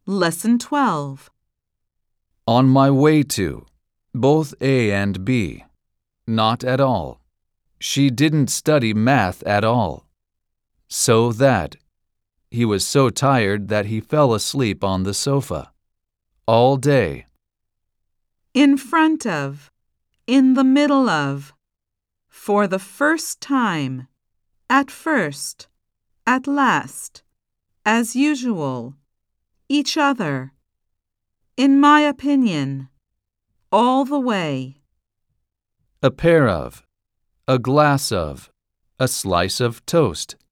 Lesson 12. On my way to, both A and B. Not at all. She didn't study math at all. So that. He was so tired that he fell asleep on the sofa. All day. In front of. In the middle of. For the first time. At first. At last. As usual. Each other. In my opinion. All the way. A pair of. A glass of. A slice of toast.